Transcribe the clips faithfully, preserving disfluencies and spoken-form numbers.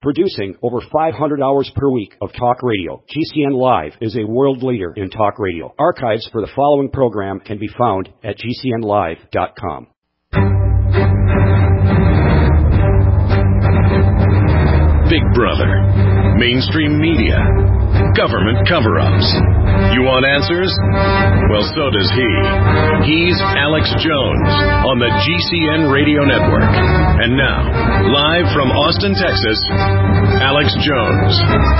Producing over five hundred hours per week of talk radio, G C N Live is a world leader in talk radio. Archives for the following program can be found at G C N live dot com. Big Brother, mainstream media, government cover-ups. You want answers? Well, so does he. He's Alex Jones on the G C N Radio Network. And now, live from Austin, Texas, Alex Jones.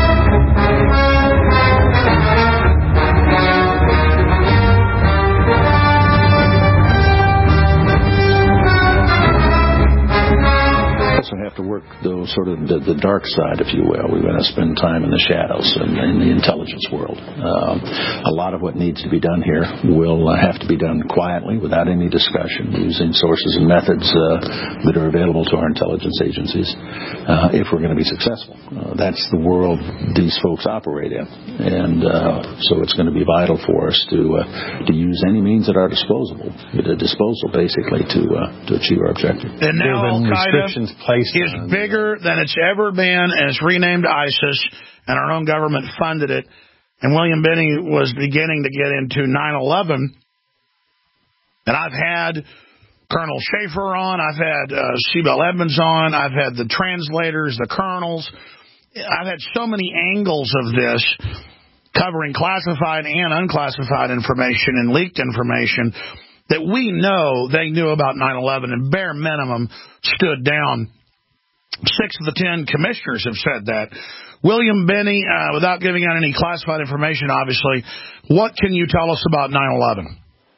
Have to work the sort of the, the dark side, if you will. We're going to spend time in the shadows and in the intelligence world. Um, a lot of what needs to be done here will uh, have to be done quietly, without any discussion, using sources and methods uh, that are available to our intelligence agencies. Uh, if we're going to be successful, uh, that's the world these folks operate in, and uh, so it's going to be vital for us to uh, to use any means at our disposal, at a disposal, basically, to uh, to achieve our objective. And now restrictions placed is bigger than it's ever been, and it's renamed ISIS, and our own government funded it. And William Binney was beginning to get into nine eleven. And I've had Colonel Schaefer on. I've had uh, Seabell Edmonds on. I've had the translators, the colonels. I've had so many angles of this, covering classified and unclassified information and leaked information, that we know they knew about nine eleven and bare minimum stood down. Six of the ten commissioners have said that. William Binney, uh, without giving out any classified information, obviously, what can you tell us about nine eleven?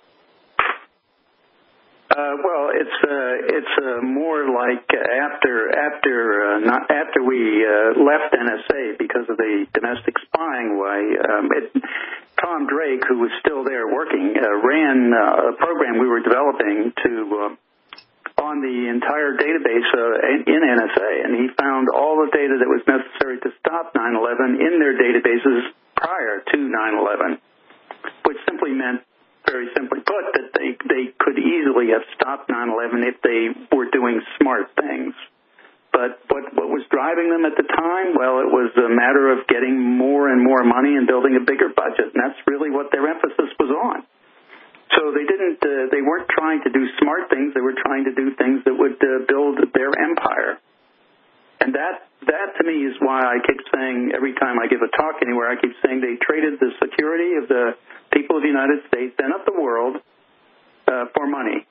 Uh, well, it's uh, it's uh, more like after after uh, not after we uh, left N S A because of the domestic spying way. Um, it, Tom Drake, who was still there working, uh, ran uh, a program we were developing to. Uh, on the entire database uh, in N S A, and he found all the data that was necessary to stop nine eleven in their databases prior to nine eleven, which simply meant, very simply put, that they, they could easily have stopped nine eleven if they were doing smart things. But what, what was driving them at the time? Well, it was a matter of getting more and more money and building a bigger budget, and that's really what their emphasis was on. So they didn't. Uh, they weren't trying to do smart things. They were trying to do things that would uh, build their empire. And that, that to me is why I keep saying every time I give a talk anywhere, I keep saying they traded the security of the people of the United States and of the world uh, for money.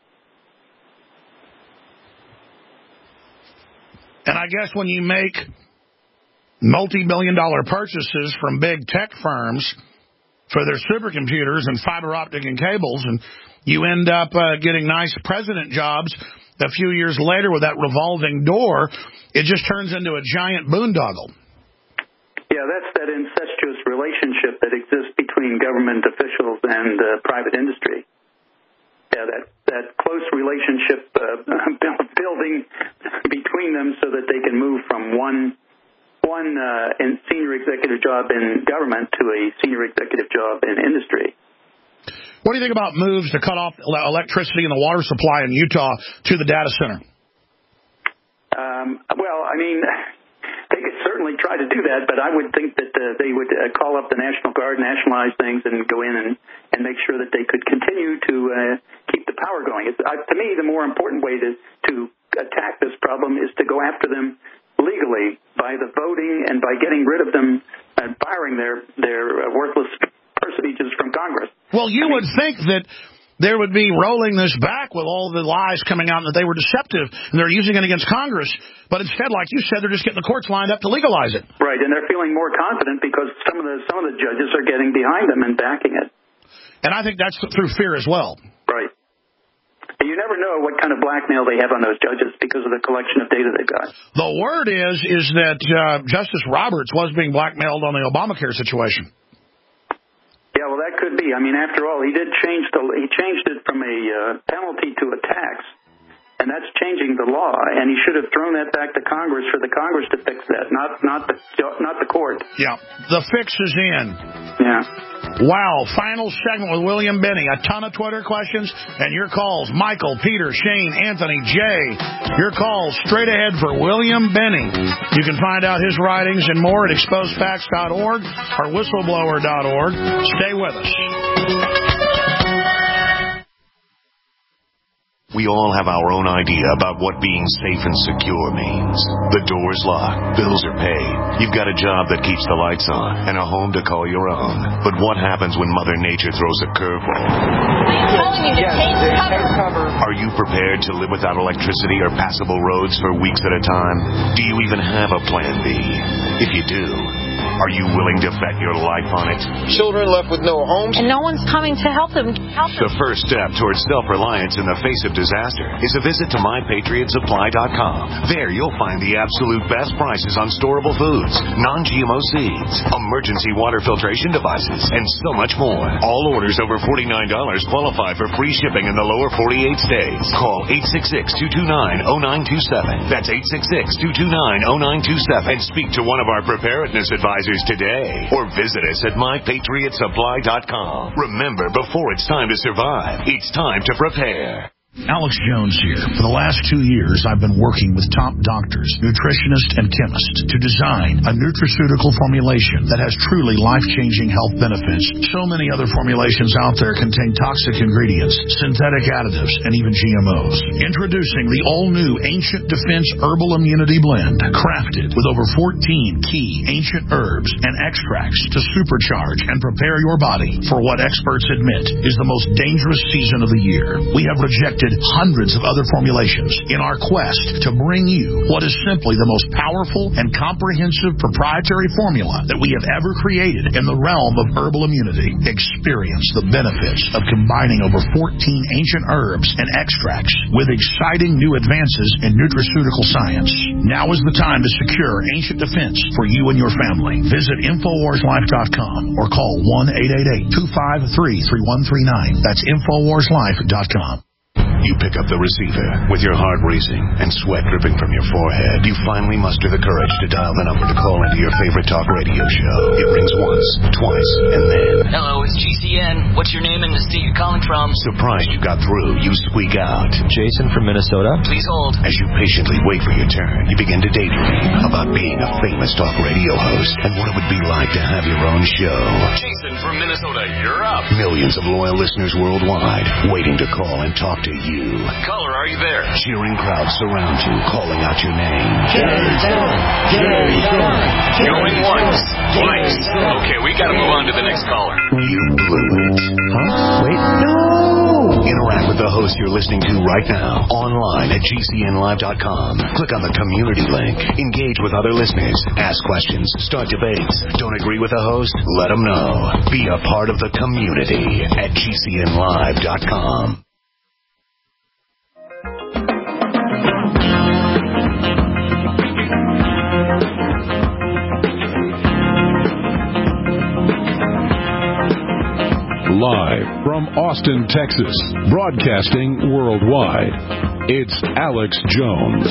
And I guess when you make multi-billion dollar purchases from big tech firms for their supercomputers and fiber optic and cables, and you end up uh, getting nice president jobs a few years later with that revolving door, it just turns into a giant boondoggle. Yeah, that's that incestuous relationship that exists between government officials and uh, private industry. Yeah, that, that close relationship uh, building between them so that they can move from one one uh, in senior executive job in government to a senior executive job in industry. What do you think about moves to cut off electricity and the water supply in Utah to the data center? Um, well, I mean, they could certainly try to do that, but I would think that uh, they would uh, call up the National Guard, nationalize things, and go in and, and make sure that they could continue to uh, keep the power going. It's, uh, to me, the more important way to, to attack this problem is to go after them legally by the voting and by getting rid of them and firing their, their worthless personages from Congress. Well, you I mean, would think that there would be rolling this back with all the lies coming out and that they were deceptive and they're using it against Congress. But instead, like you said, they're just getting the courts lined up to legalize it. Right, and they're feeling more confident because some of the some of the judges are getting behind them and backing it. And I think that's through fear as well. Right. You never know what kind of blackmail they have on those judges because of the collection of data they've got. The word is is that uh, Justice Roberts was being blackmailed on the Obamacare situation. Yeah, well, that could be. I mean, after all, he did change the he changed it from a uh, penalty to a tax, And that's changing the law, and he should have thrown that back to Congress for the Congress to fix that, not not the not the court. Yeah, the fix is in. Yeah. Wow, final segment with William Binney. A ton of Twitter questions and your calls. Michael, Peter, Shane, Anthony, Jay. Your calls straight ahead for William Binney. You can find out his writings and more at exposed facts dot org or whistleblower dot org. Stay with us. We all have our own idea about what being safe and secure means. The door's locked, bills are paid, you've got a job that keeps the lights on, and a home to call your own. But what happens when Mother Nature throws a curveball? I'm telling you to take cover. Are you prepared to live without electricity or passable roads for weeks at a time? Do you even have a plan B? If you do, are you willing to bet your life on it? Children left with no homes. And no one's coming to help them. Help them. The first step towards self-reliance in the face of disaster is a visit to my patriot supply dot com. There you'll find the absolute best prices on storable foods, non-G M O seeds, emergency water filtration devices, and so much more. All orders over forty-nine dollars qualify for free shipping in the lower forty-eight states. Call eight six six, two two nine, zero nine two seven. That's eight six six, two two nine, zero nine two seven. And speak to one of our preparedness advisors today. Or visit us at my patriot supply dot com. Remember, before it's time to survive, it's time to prepare. Alex Jones here. For the last two years, I've been working with top doctors, nutritionists, and chemists to design a nutraceutical formulation that has truly life-changing health benefits. So many other formulations out there contain toxic ingredients, synthetic additives, and even G M Os. Introducing the all-new Ancient Defense Herbal Immunity Blend, crafted with over fourteen key ancient herbs and extracts to supercharge and prepare your body for what experts admit is the most dangerous season of the year. We have rejected hundreds of other formulations in our quest to bring you what is simply the most powerful and comprehensive proprietary formula that we have ever created in the realm of herbal immunity. Experience the benefits of combining over fourteen ancient herbs and extracts with exciting new advances in nutraceutical science. Now is the time to secure Ancient Defense for you and your family. Visit infowars life dot com or call one eight eight eight, two five three, three one three nine. That's infowars life dot com. You pick up the receiver with your heart racing and sweat dripping from your forehead. You finally muster the courage to dial the number to call into your favorite talk radio show. It rings once, twice, and then... Hello, it's G C N. What's your name and the state you're calling from? Surprised you got through, you squeak out. Jason from Minnesota. Please hold. As you patiently wait for your turn, you begin to daydream about being a famous talk radio host and what it would be like to have your own show. Jason from Minnesota, you're up. Millions of loyal listeners worldwide waiting to call and talk to you. Caller, are you there? Cheering crowds surround you, calling out your name. Jerry's on! Jerry's on! Going once, twice. Okay, we gotta move on to the next caller. You blew it. Huh? Wait, no! Interact with the host you're listening to right now, online at G C N live dot com. Click on the community link. Engage with other listeners. Ask questions. Start debates. Don't agree with the host? Let them know. Be a part of the community at G C N live dot com. Live from Austin, Texas, broadcasting worldwide, it's Alex Jones.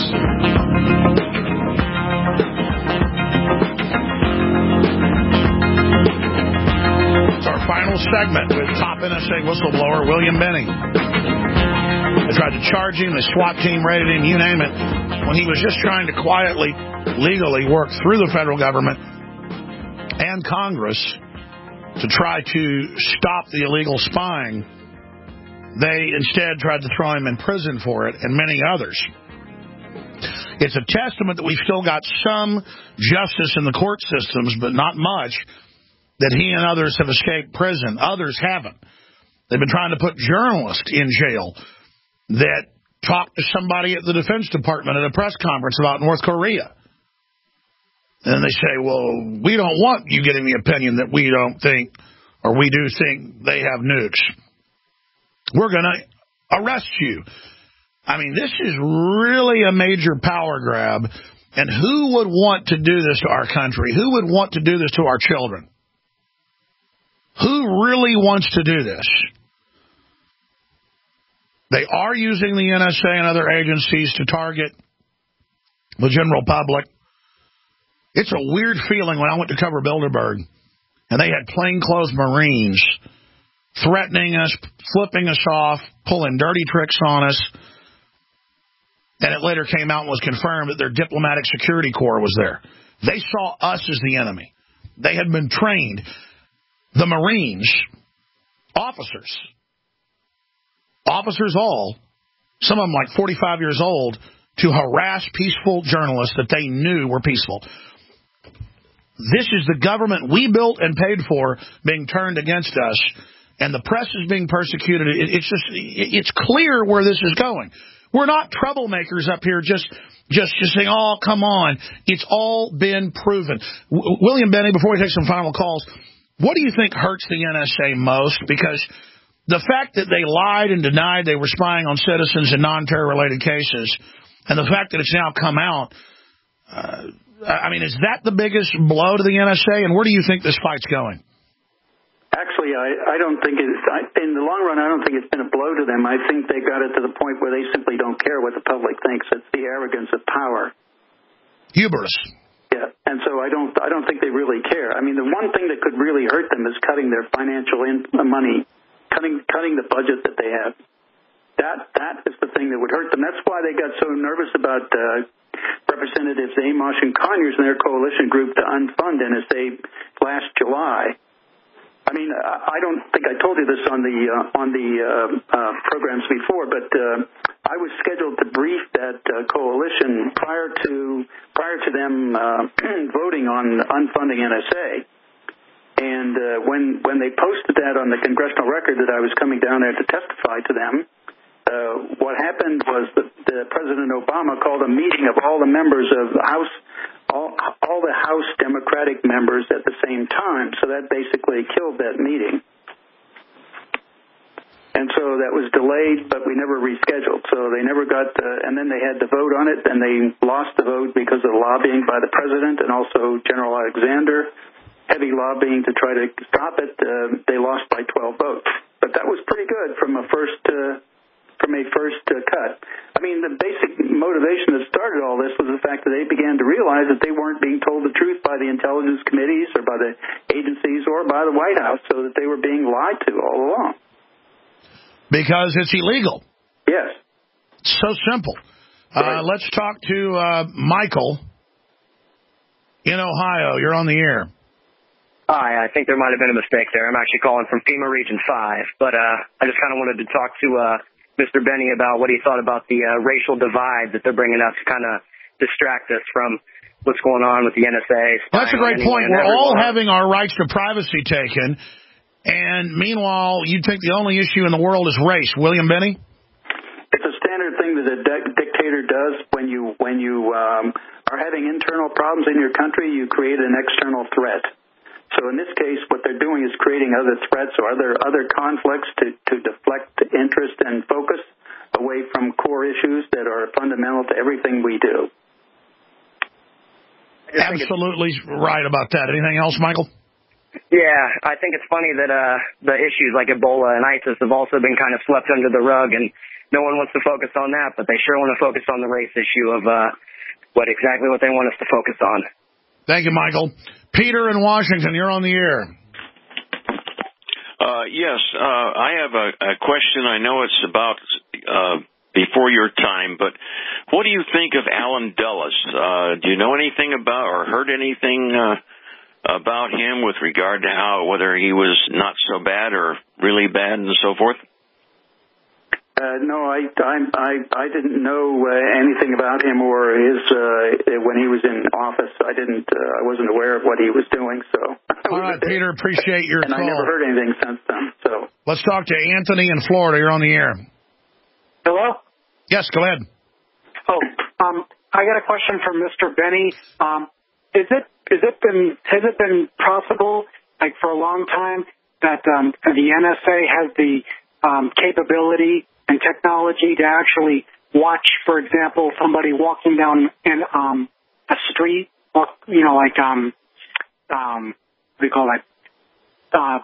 It's our final segment with top N S A whistleblower William Binney. They tried to charge him, the SWAT team raided him, you name it, when he was just trying to quietly, legally work through the federal government and Congress to try to stop the illegal spying. They instead tried to throw him in prison for it, and many others. It's a testament that we've still got some justice in the court systems, but not much, that he and others have escaped prison. Others haven't. They've been trying to put journalists in jail that talked to somebody at the Defense Department at a press conference about North Korea. And they say, well, we don't want you getting the opinion that we don't think, or we do think they have nukes. We're going to arrest you. I mean, this is really a major power grab. And who would want to do this to our country? Who would want to do this to our children? Who really wants to do this? They are using the N S A and other agencies to target the general public. It's a weird feeling when I went to cover Bilderberg, and they had plainclothes Marines threatening us, flipping us off, pulling dirty tricks on us. And it later came out and was confirmed that their diplomatic security corps was there. They saw us as the enemy. They had been trained. The Marines, officers, officers all, some of them like forty-five years old, to harass peaceful journalists that they knew were peaceful. This is the government we built and paid for being turned against us, and the press is being persecuted. It's just, it's clear where this is going. We're not troublemakers up here just just, just saying, oh, come on. It's all been proven. W- William Benny, before we take some final calls, what do you think hurts the N S A most? Because the fact that they lied and denied they were spying on citizens in non-terror-related cases, and the fact that it's now come out, uh, I mean, is that the biggest blow to the N S A? And where do you think this fight's going? Actually, I, I don't think it's, I, in the long run, I don't think it's been a blow to them. I think they got it to the point where they simply don't care what the public thinks. It's the arrogance of power. Hubris. Yeah, and so I don't, I don't think they really care. I mean, the one thing that could really hurt them is cutting their financial in, uh, money, cutting, cutting the budget that they have. That, that is the thing that would hurt them. That's why they got so nervous about uh, Representatives Amos and Conyers and their coalition group to unfund N S A last July. I mean, I don't think I told you this on the uh, on the uh, uh, programs before, but uh, I was scheduled to brief that uh, coalition prior to prior to them uh, voting on unfunding N S A. And uh, when when they posted that on the congressional record that I was coming down there to testify to them, uh, what happened was that the President Obama called a meeting of all the members of the House. All, all the House Democratic members at the same time, so that basically killed that meeting. And so that was delayed, but we never rescheduled. So they never got, the, and then they had to vote on it, and they lost the vote because of lobbying by the president and also General Alexander, heavy lobbying to try to stop it. Uh, they lost by twelve votes. But that was pretty good from a first uh, from a first uh, cut. I mean, the basic motivation that started all this was the fact that they began to realize that they weren't being told the truth by the intelligence committees or by the agencies or by the White House, so that they were being lied to all along. Because it's illegal. Yes. So simple. Right. Uh, let's talk to uh, Michael in Ohio. You're on the air. Hi, I think there might have been a mistake there. I'm actually calling from FEMA Region five, but uh, I just kind of wanted to talk to uh, Mister Benny about what he thought about the uh, racial divide that they're bringing up to kind of distract us from what's going on with the N S A. That's a great point. We're all having our rights to privacy taken, and meanwhile, you'd think the only issue in the world is race. William Benny? It's a standard thing that a di- dictator does when you, when you um, are having internal problems in your country, you create an external threat. So in this case, what they're doing is creating other threats or other other conflicts to, to deflect interest and focus away from core issues that are fundamental to everything we do. Absolutely right about that. Anything else, Michael? Yeah, I think it's funny that uh, the issues like Ebola and ISIS have also been kind of swept under the rug, and no one wants to focus on that, but they sure want to focus on the race issue of uh, what exactly what they want us to focus on. Thank you, Michael. Peter in Washington, you're on the air. Uh, yes, uh, I have a, a question. I know it's about uh, before your time, but what do you think of Alan Dulles? Uh, do you know anything about or heard anything uh, about him with regard to how whether he was not so bad or really bad and so forth? Uh, no, I, I, I, I didn't know uh, anything about him or his uh, when he was in office. I didn't. Uh, I wasn't aware of what he was doing. So. All right, Peter. Appreciate your and call. And I never heard anything since then. So. Let's talk to Anthony in Florida. You're on the air. Hello. Yes, go ahead. Oh, um, I got a question for Mister Benny. Um, is it is it been has it been possible, like for a long time, that um, the N S A has the um, capability and technology to actually watch, for example, somebody walking down in um, a street, or, you know, like, um, um, what do you call that, uh,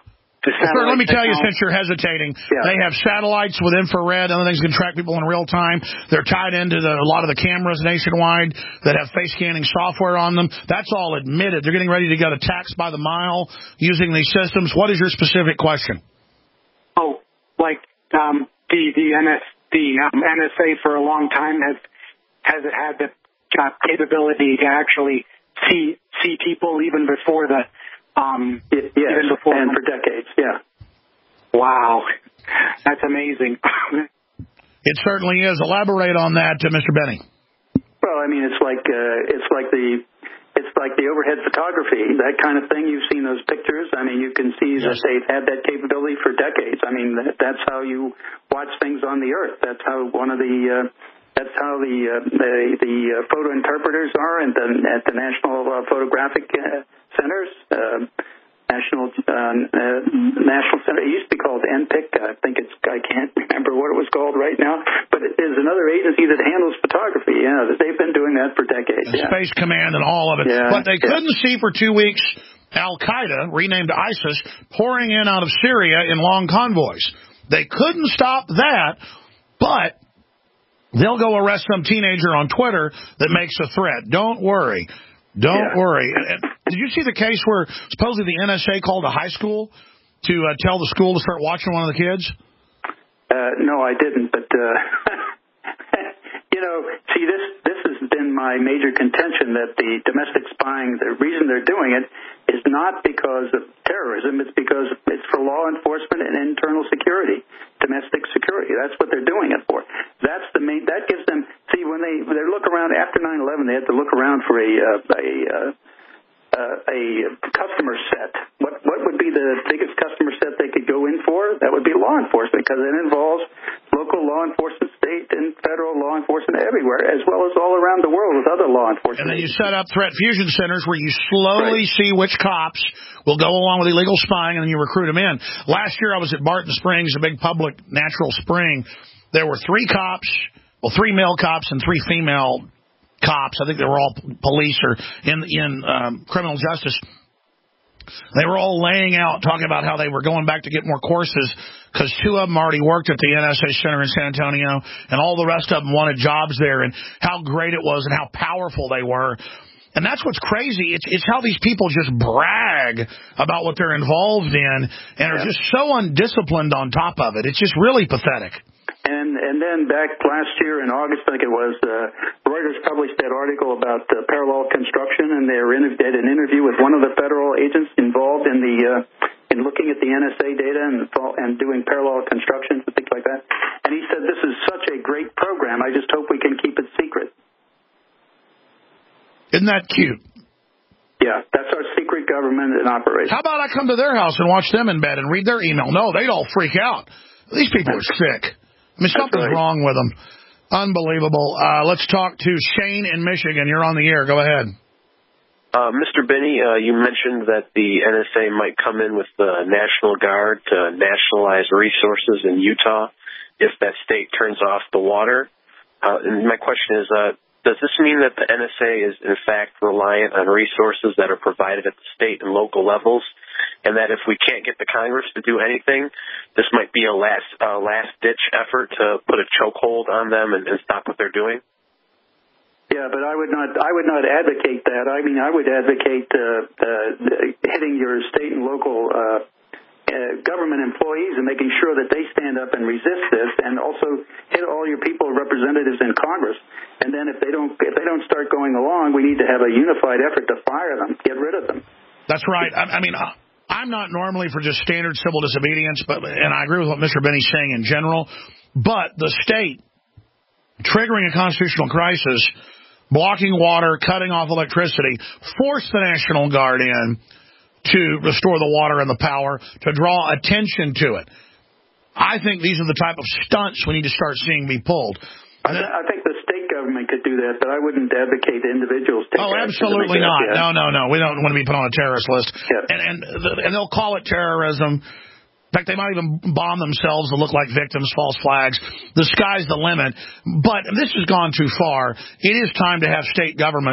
Sir, let me tell you, since you're hesitating, yeah. they have satellites with infrared and other things that can track people in real time. They're tied into the, a lot of the cameras nationwide that have face scanning software on them. That's all admitted. They're getting ready to get a tax by the mile using these systems. What is your specific question? Oh, like um, the the, N S, the um, N S A for a long time has has it had the uh, capability to actually see see people even before the. Um, it, yes, even before and for decades, yeah. Wow, that's amazing. It certainly is. Elaborate on that, uh, Mister Benny. Well, I mean, it's like uh, it's like the it's like the overhead photography, that kind of thing. You've seen those pictures. I mean, you can see yes. that they've had that capability for decades. I mean, that, that's how you watch things on the Earth. That's how one of the uh, that's how the uh, the, the uh, photo interpreters are at the at the National uh, Photographic uh, Centers. Uh, National uh, uh, National Center. It used to be called N P I C. I think it's. I can't remember what it was called right now. But it is another agency that handles photography. Yeah, they've been doing that for decades. Yeah. Space Command and all of it. Yeah. But they yeah. couldn't see for two weeks Al Qaeda, renamed ISIS, pouring in out of Syria in long convoys. They couldn't stop that, but they'll go arrest some teenager on Twitter that makes a threat. Don't worry. Don't yeah. worry. Did you see the case where supposedly the N S A called a high school to uh, tell the school to start watching one of the kids? Uh, no, I didn't. But, uh, you know, see, this this has been my major contention that the domestic spying, the reason they're doing it is not because of terrorism. It's because it's for law enforcement and internal security, domestic security. That's what they're doing it for. That's the main, that gives them, see, when they, they look around after nine eleven, they had to look around for a, uh, a, uh, uh, a customer set. What, what would be the biggest customer set they could go in for? That would be law enforcement, because it involves local law enforcement, state and federal law enforcement everywhere, as well as all around the world with other law enforcement. And then you set up threat fusion centers where you slowly right. see which cops will go along with illegal spying, and then you recruit them in. Last year I was at Barton Springs, a big public natural spring. There were three cops, well, three male cops and three female cops. I think they were all police or in in um, criminal justice. They were all laying out, talking about how they were going back to get more courses because two of them already worked at the N S A Center in San Antonio, and all the rest of them wanted jobs there, and how great it was and how powerful they were. And that's what's crazy. It's, it's how these people just brag about what they're involved in and are just so undisciplined on top of it. It's just really pathetic. And and then back last year in August, I think it was, uh, Reuters published that article about uh, parallel construction, and they were in, did an interview with one of the federal agents involved in the uh, in looking at the N S A data and and doing parallel constructions and things like that. And he said, "This is such a great program. I just hope we can keep it secret." Isn't that cute? Yeah, that's our secret government in operation. How about I come to their house and watch them in bed and read their email? No, they'd all freak out. These people are sick. I mean, something's right. wrong with them. Unbelievable. Uh, let's talk to Shane in Michigan. You're on the air. Go ahead. Uh, Mister Binney, uh, you mentioned that the N S A might come in with the National Guard to nationalize resources in Utah if that state turns off the water. Uh, and my question is, uh, does this mean that the N S A is, in fact, reliant on resources that are provided at the state and local levels, and that if we can't get the Congress to do anything, this might be a last uh, last-ditch effort to put a chokehold on them and, and stop what they're doing? Yeah, but I would not. I would not advocate that. I mean, I would advocate uh, uh, hitting your state and local uh, uh, government employees and making sure that they stand up and resist this, and also hit all your people, representatives in Congress. And then if they don't, if they don't start going along, we need to have a unified effort to fire them, get rid of them. That's right. I, I mean. Uh... I'm not normally for just standard civil disobedience, but and I agree with what Mister Benny's saying in general, but the state triggering a constitutional crisis, blocking water, cutting off electricity, forced the National Guard in to restore the water and the power, to draw attention to it. I think these are the type of stunts we need to start seeing be pulled. I, th- I think the state government could do that, but I wouldn't advocate individuals take Oh, absolutely not. That, No, yeah. no, no. We don't want to be put on a terrorist list. Yeah. And, and and they'll call it terrorism. In fact, they might even bomb themselves to look like victims, false flags. The sky's the limit. But this has gone too far. It is time to have state governments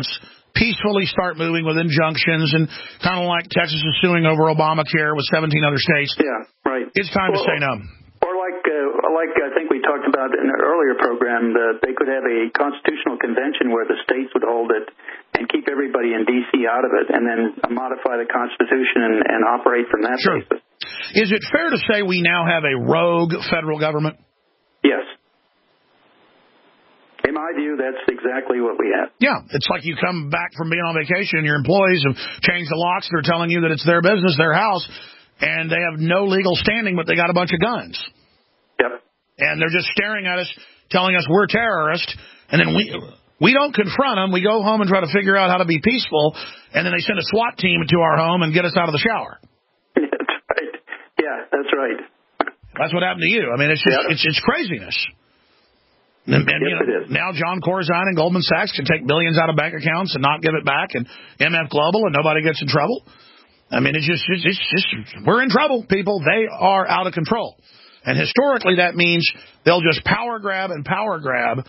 peacefully start moving with injunctions, and kind of like Texas is suing over Obamacare with seventeen other states. Yeah, right. It's time well, to say no. Or like, uh, like I think we talked about in an earlier program, that they could have a constitutional convention where the states would hold it and keep everybody in D C out of it, and then modify the Constitution and, and operate from that sure. basis. Is it fair to say we now have a rogue federal government? Yes. In my view, that's exactly what we have. Yeah, it's like you come back from being on vacation and your employees have changed the locks. They're telling you that it's their business, their house, and they have no legal standing, but they got a bunch of guns. Yep. And they're just staring at us, telling us we're terrorists, and then we we don't confront them. We go home and try to figure out how to be peaceful, and then they send a SWAT team to our home and get us out of the shower. That's right. Yeah, that's right. That's what happened to you. I mean, it's just yep. it's it's craziness. And, and yes, you know, it is. Now John Corzine and Goldman Sachs can take billions out of bank accounts and not give it back, and M F Global, and nobody gets in trouble. I mean, it's just, it's, it's just, we're in trouble, people. They are out of control. And historically, that means they'll just power grab and power grab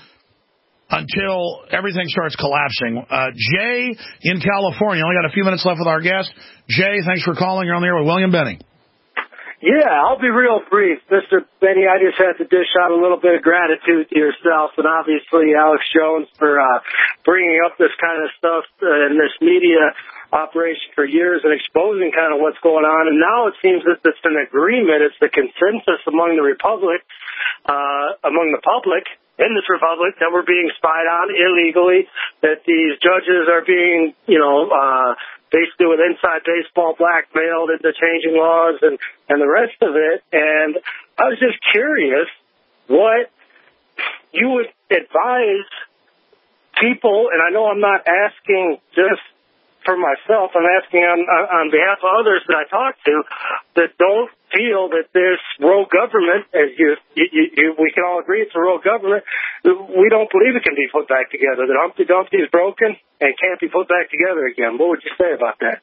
until everything starts collapsing. Uh, Jay in California, only got a few minutes left with our guest. Jay, thanks for calling. You're on the air with William Benny. Yeah, I'll be real brief. Mister Benny, I just had to dish out a little bit of gratitude to yourself and obviously Alex Jones for uh, bringing up this kind of stuff uh, in this media operation for years and exposing kind of what's going on. And now it seems that it's an agreement. It's the consensus among the Republic, uh, among the public in this republic that we're being spied on illegally, that these judges are being, you know, uh, basically with inside baseball blackmailed into changing laws and, and the rest of it. And I was just curious what you would advise people, and I know I'm not asking just for myself, I'm asking on, on, on behalf of others that I talk to that don't feel that this rogue government, as you, you, you, we can all agree it's a rogue government, we don't believe it can be put back together, that Humpty Dumpty is broken and can't be put back together again. What would you say about that?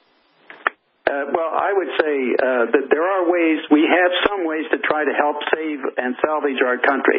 Uh, well, I would say uh, that there are ways, we have some ways to try to help save and salvage our country.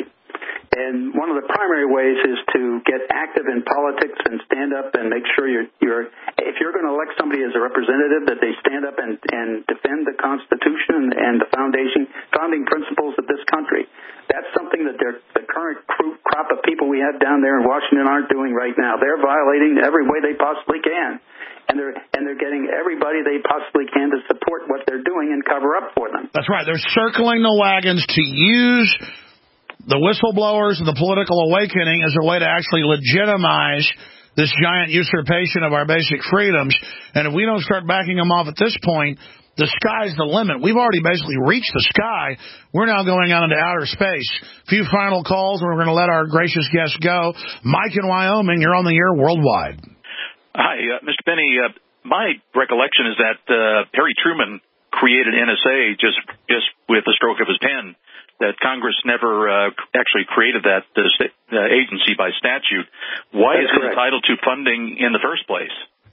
And one of the primary ways is to get active in politics and stand up and make sure you're, you're if you're going to elect somebody as a representative, that they stand up and, and defend the Constitution and the foundation, founding principles of this country. That's something that the current crop of people we have down there in Washington aren't doing right now. They're violating every way they possibly can. And they're and they're getting everybody they possibly can to support what they're doing and cover up for them. That's right. They're circling the wagons to use the whistleblowers and the political awakening as a way to actually legitimize this giant usurpation of our basic freedoms. And if we don't start backing them off at this point, the sky's the limit. We've already basically reached the sky. We're now going out into outer space. A few final calls, and we're going to let our gracious guests go. Mike in Wyoming, you're on the air worldwide. Hi, uh, Mister Benny. Uh, my recollection is that uh, Harry Truman created N S A just just with the stroke of his pen, that Congress never uh, actually created that uh, agency by statute. Why that's is it correct. entitled to funding in the first place?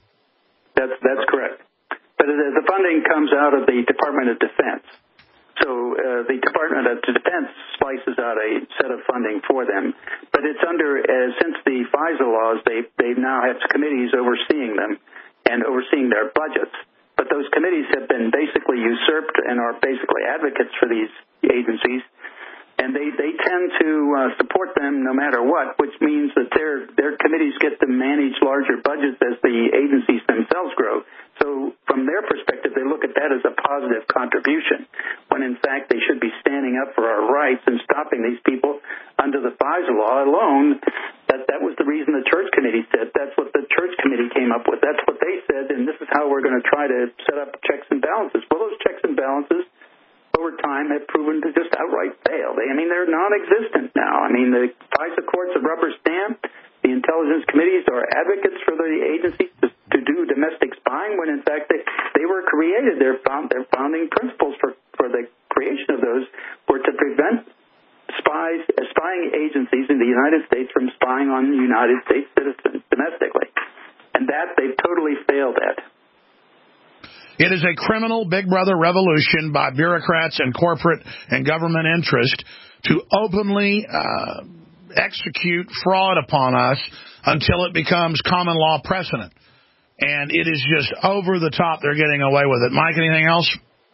That's that's correct. But the funding comes out of the Department of Defense. So uh, the Department of Defense slices out a set of funding for them. But it's under, uh, since the FISA laws, they they now have committees overseeing them and overseeing their budgets. But those committees have been basically usurped and are basically advocates for these agencies. And they, they tend to uh, support them no matter what, which means that their their committees get to manage larger budgets as the agencies themselves grow. So from their perspective, they look at that as a positive contribution, when in fact they should be standing up for our rights and stopping these people under the FISA law alone. That that was the reason the Church Committee said. That's what the Church Committee came up with. That's what they said, and this is how we're going to try to set up checks and balances. Well, those checks and balances over time have proven to just outright fail. They, I mean, they're non-existent now. I mean, the FISA courts are rubber stamped. The intelligence committees are advocates for the agencies to, to do domestic spying, when in fact they, they were created. Their found, their founding principles for, for the creation of those were to prevent spies, uh, spying agencies in the United States from spying on United States citizens domestically. And that they've totally failed at. It is a criminal Big Brother revolution by bureaucrats and corporate and government interest to openly uh, execute fraud upon us until it becomes common law precedent. And it is just over the top. They're getting away with it. Mike, anything else?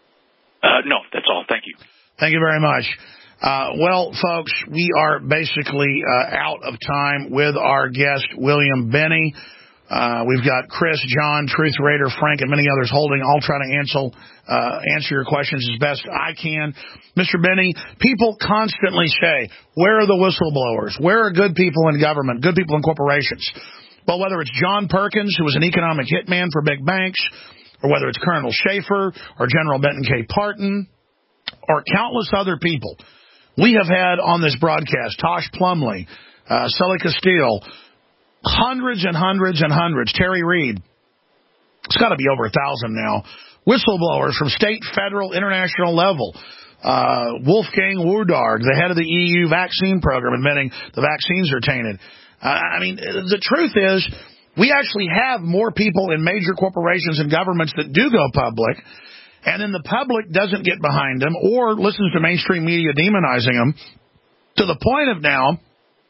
Uh, no, that's all. Thank you. Thank you very much. Uh, well, folks, we are basically uh, out of time with our guest, William Binney. Uh, we've got Chris, John, Truth Raider, Frank, and many others holding. I'll try to answer, uh, answer your questions as best I can. Mister Binney, people constantly say, where are the whistleblowers? Where are good people in government, good people in corporations? Well, whether it's John Perkins, who was an economic hitman for big banks, or whether it's Colonel Schaefer or General Benton K. Parton, or countless other people we have had on this broadcast, Tosh Plumley, uh, Sully Castile, hundreds and hundreds and hundreds, Terry Reid, it's got to be over a thousand now, whistleblowers from state, federal, international level, uh, Wolfgang Wodarg, the head of the E U vaccine program, admitting the vaccines are tainted. Uh, I mean, the truth is, we actually have more people in major corporations and governments that do go public, and then the public doesn't get behind them or listens to mainstream media demonizing them to the point of now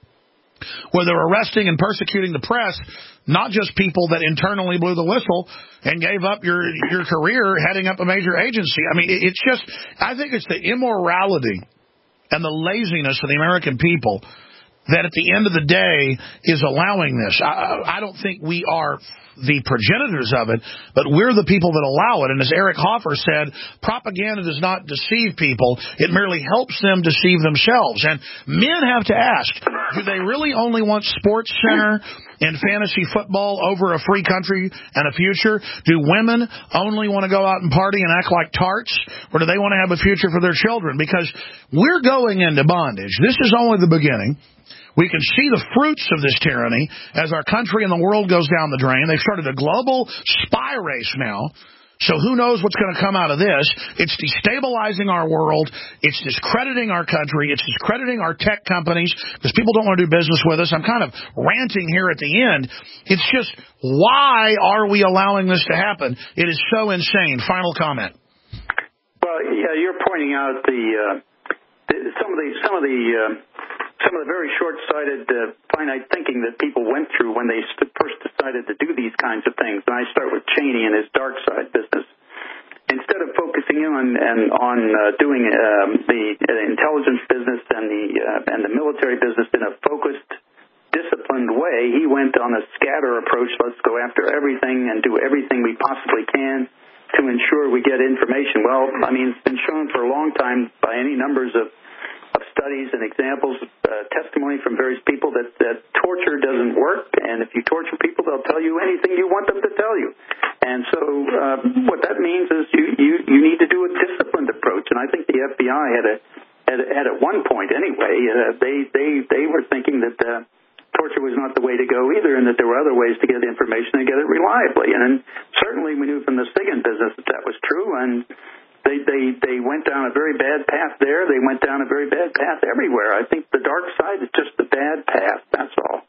where they're arresting and persecuting the press, not just people that internally blew the whistle and gave up your your career heading up a major agency. I mean, it's just, I think it's the immorality and the laziness of the American people that at the end of the day is allowing this. I, I don't think we are the progenitors of it, but we're the people that allow it. And as Eric Hoffer said, propaganda does not deceive people. It merely helps them deceive themselves. And men have to ask, do they really only want Sports Center and fantasy football over a free country and a future? Do women only want to go out and party and act like tarts? Or do they want to have a future for their children? Because we're going into bondage. This is only the beginning. We can see the fruits of this tyranny as our country and the world goes down the drain. They've started a global spy race now. So who knows what's going to come out of this? It's destabilizing our world. It's discrediting our country. It's discrediting our tech companies because people don't want to do business with us. I'm kind of ranting here at the end. It's just, why are we allowing this to happen? It is so insane. Final comment. Well, yeah, you're pointing out the, uh, the some of the some of the uh, some of the very short-sighted, uh, finite thinking that people went through when they first decided to do these kinds of things. And I start with Cheney and his dark side business. Instead of focusing on and on uh, doing um, the uh, intelligence business and the uh, and the military business in a focused, disciplined way, he went on a scatter approach. Let's go after everything and do everything we possibly can to ensure we get information. Well, I mean, it's been shown for a long time by any numbers of of studies and examples, uh, testimony from various people that, that torture doesn't work, and if you torture people, they'll tell you anything you want them to tell you. And so uh, what that means is you, you, you need to do a disciplined approach, and I think the F B I had a had, had at one point anyway, uh, they, they, they were thinking that uh, torture was not the way to go either, and that there were other ways to get information and get it reliably. And then certainly we knew from the SIGINT business that that was true, and They, they they went down a very bad path there. They went down a very bad path everywhere. I think the dark side is just the bad path. That's all.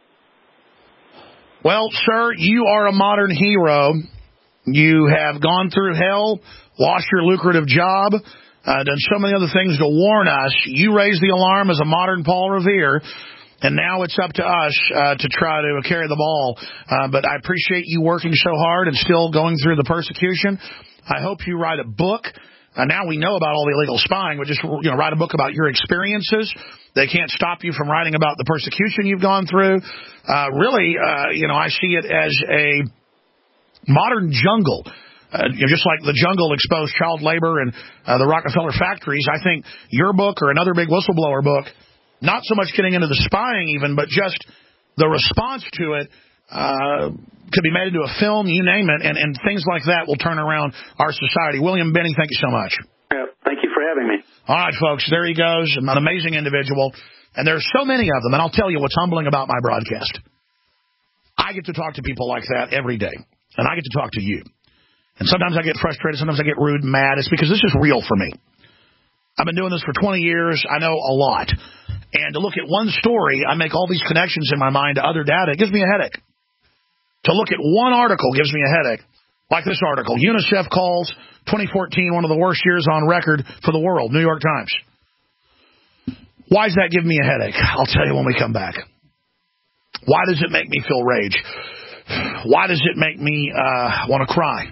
Well, sir, you are a modern hero. You have gone through hell, lost your lucrative job, uh, done so many other things to warn us. You raised the alarm as a modern Paul Revere, and now it's up to us uh, to try to carry the ball. Uh, but I appreciate you working so hard and still going through the persecution. I hope you write a book. Uh, now we know about all the illegal spying, but just you know, write a book about your experiences. They can't stop you from writing about the persecution you've gone through. Uh, really, uh, you know, I see it as a modern jungle. Uh, you know, just like the jungle exposed child labor and uh, the Rockefeller factories, I think your book or another big whistleblower book, not so much getting into the spying even, but just the response to it, uh, could be made into a film, you name it, and, and things like that will turn around our society. William Binney, thank you so much. Yeah, thank you for having me. All right, folks, there he goes, an amazing individual. And there's so many of them, and I'll tell you what's humbling about my broadcast. I get to talk to people like that every day, and I get to talk to you. And sometimes I get frustrated, sometimes I get rude and mad. It's because this is real for me. I've been doing this for twenty years. I know a lot. And to look at one story, I make all these connections in my mind to other data. It gives me a headache. To look at one article gives me a headache. Like this article, UNICEF calls twenty fourteen one of the worst years on record for the world, New York Times. Why does that give me a headache? I'll tell you when we come back. Why does it make me feel rage? Why does it make me uh, want to cry?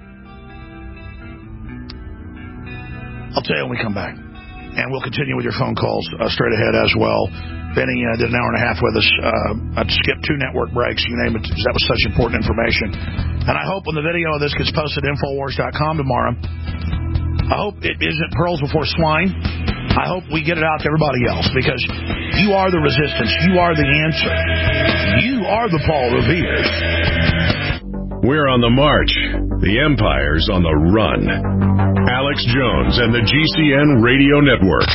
I'll tell you when we come back. And we'll continue with your phone calls uh, straight ahead as well. Benny uh, did an hour and a half with us. Uh, I skipped two network breaks, you name it, because that was such important information. And I hope when the video of this gets posted at Infowars dot com tomorrow, I hope it isn't pearls before swine. I hope we get it out to everybody else, because you are the resistance. You are the answer. You are the Paul Revere's. We're on the march. The Empire's on the run. Alex Jones and the G C N Radio Network.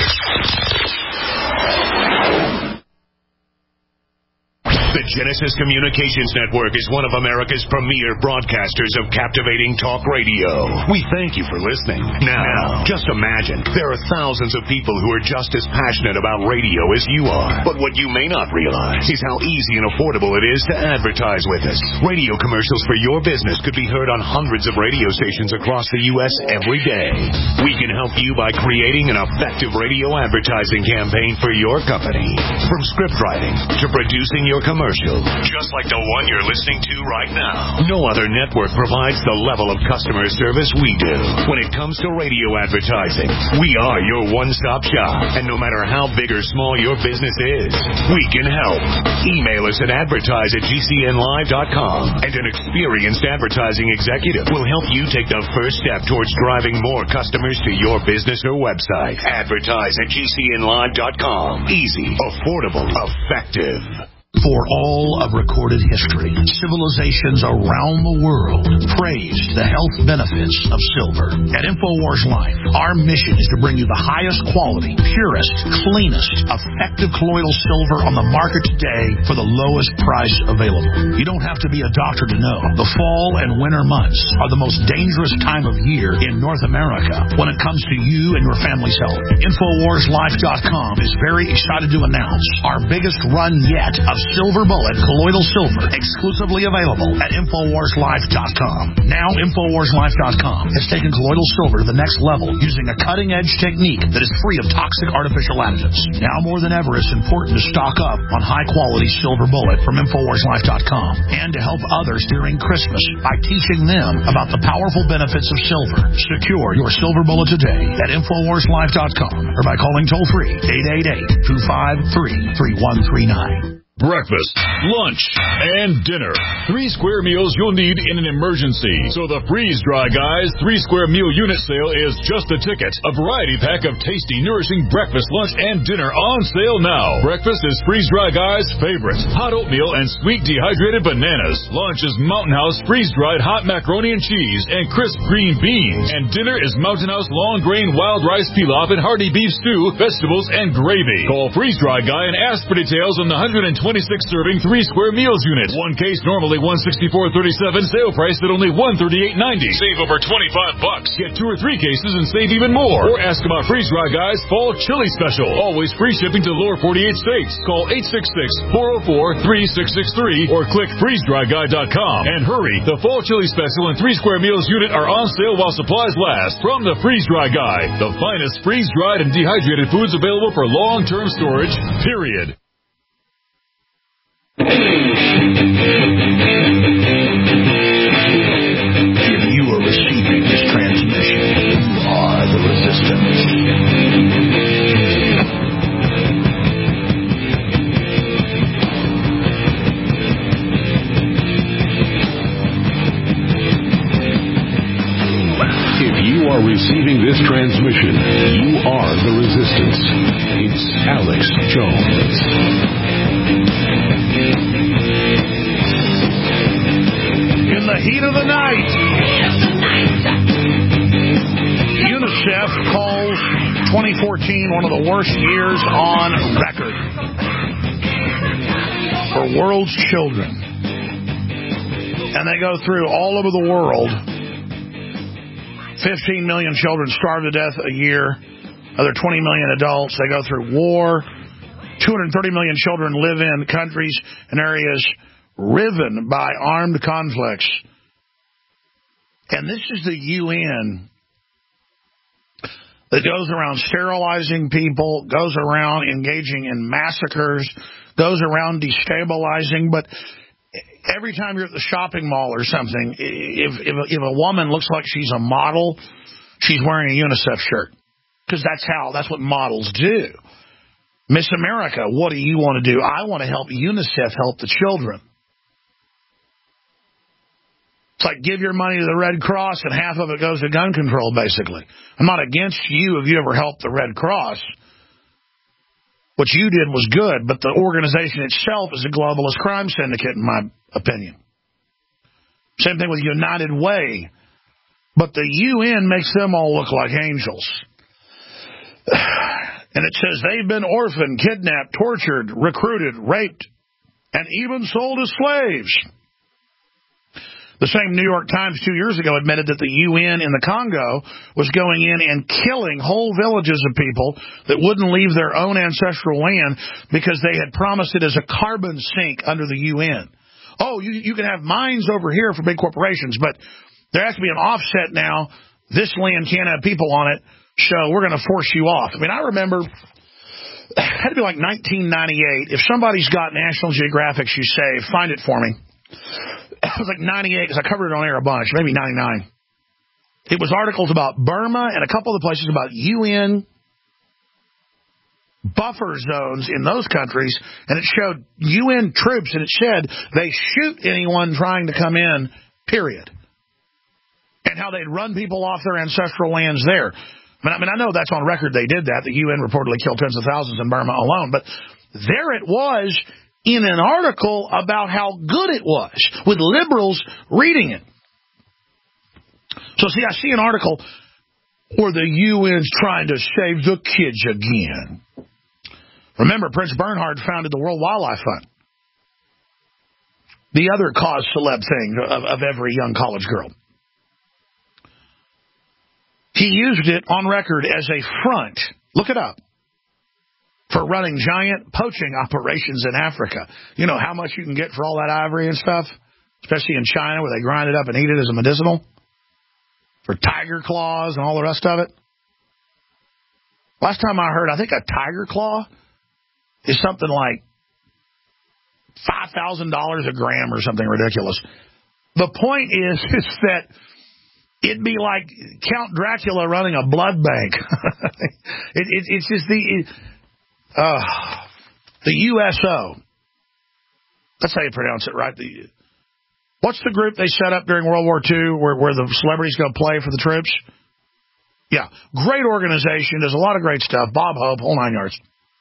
The Genesis Communications Network is one of America's premier broadcasters of captivating talk radio. We thank you for listening. Now, just imagine, there are thousands of people who are just as passionate about radio as you are. But what you may not realize is how easy and affordable it is to advertise with us. Radio commercials for your business could be heard on hundreds of radio stations across the U S every day. We can help you by creating an effective radio advertising campaign for your company. From script writing to producing your commercial. Just like the one you're listening to right now. No other network provides the level of customer service we do. When it comes to radio advertising, we are your one-stop shop. And no matter how big or small your business is, we can help. Email us at advertise at G C N live dot com, and an experienced advertising executive will help you take the first step towards driving more customers to your business or website. Advertise at G C N live dot com. Easy, affordable, effective. For all of recorded history, civilizations around the world praised the health benefits of silver. At InfoWars Life, our mission is to bring you the highest quality, purest, cleanest, effective colloidal silver on the market today for the lowest price available. You don't have to be a doctor to know the fall and winter months are the most dangerous time of year in North America when it comes to you and your family's health. Infowars Life dot com is very excited to announce our biggest run yet of Silver Bullet colloidal silver, exclusively available at Infowars Life dot com. Now Infowars Life dot com has taken colloidal silver to the next level using a cutting-edge technique that is free of toxic artificial additives. Now more than ever, it's important to stock up on high-quality Silver Bullet from Infowars Life dot com and to help others during Christmas by teaching them about the powerful benefits of silver. Secure your Silver Bullet today at Infowars Life dot com or by calling toll-free eight eight eight, two five three, three one three nine. Breakfast, lunch, and dinner. Three square meals you'll need in an emergency. So the Freeze Dry Guys three square meal unit sale is just the ticket. A variety pack of tasty, nourishing breakfast, lunch, and dinner on sale now. Breakfast is Freeze Dry Guys' favorite. Hot oatmeal and sweet dehydrated bananas. Lunch is Mountain House freeze-dried hot macaroni and cheese and crisp green beans. And dinner is Mountain House long grain wild rice pilaf and hearty beef stew, vegetables, and gravy. Call Freeze Dry Guy and ask for details on the one hundred twenty-six serving three square meals unit. One case normally one sixty-four thirty-seven, sale price at only one thirty-eight ninety. Save over twenty-five bucks. Get two or three cases and save even more. Or ask about Freeze Dry Guys Fall Chili Special. Always free shipping to the lower forty-eight states. Call eight six six, four oh four, three six six three or click freeze dry guy dot com. And hurry, the Fall Chili Special and three square meals unit are on sale while supplies last. From the Freeze Dry Guy, the finest freeze-dried and dehydrated foods available for long-term storage, period. If you are receiving this transmission, you are the resistance. If you are receiving this transmission, you are the resistance. It's Alex Jones. In the heat of the night, UNICEF calls twenty fourteen one of the worst years on record for world's children. And they go through all over the world. fifteen million children starve to death a year. Other twenty million adults. They go through war. two hundred thirty million children live in countries and areas riven by armed conflicts. And this is the U N that goes around sterilizing people, goes around engaging in massacres, goes around destabilizing. But every time you're at the shopping mall or something, if, if, if a woman looks like she's a model, she's wearing a UNICEF shirt. Because that's how, that's what models do. Miss America, what do you want to do? I want to help UNICEF help the children. It's like give your money to the Red Cross and half of it goes to gun control, basically. I'm not against you if you ever helped the Red Cross. What you did was good, but the organization itself is a globalist crime syndicate, in my opinion. Same thing with United Way. But the U N makes them all look like angels. And it says they've been orphaned, kidnapped, tortured, recruited, raped, and even sold as slaves. The same New York Times two years ago admitted that the U N in the Congo was going in and killing whole villages of people that wouldn't leave their own ancestral land because they had promised it as a carbon sink under the U N. Oh, you, you can have mines over here for big corporations, but there has to be an offset now. This land can't have people on it, so we're going to force you off. I mean, I remember it had to be like nineteen ninety-eight. If somebody's got National Geographic you save, find it for me. It was like ninety-eight because I covered it on air a bunch, maybe ninety-nine. It was articles about Burma and a couple of the places about U N buffer zones in those countries, and it showed U N troops, and it said they shoot anyone trying to come in, period. And how they'd run people off their ancestral lands there. I mean, I mean, I know that's on record they did that. The U N reportedly killed tens of thousands in Burma alone, but there it was in an article about how good it was, with liberals reading it. So, see, I see an article where the U N's trying to save the kids again. Remember, Prince Bernhard founded the World Wildlife Fund. The other cause celeb thing of, of every young college girl. He used it on record as a front, look it up, for running giant poaching operations in Africa. You know how much you can get for all that ivory and stuff, especially in China where they grind it up and eat it as a medicinal, for tiger claws and all the rest of it. Last time I heard, I think a tiger claw is something like five thousand dollars a gram or something ridiculous. The point is, is that it'd be like Count Dracula running a blood bank. it, it, it's just the it, uh, the U S O. That's how you pronounce it, right? The, what's the group they set up during World War Two where, where the celebrities go play for the troops? Yeah, great organization. Does a lot of great stuff. Bob Hope, whole nine yards.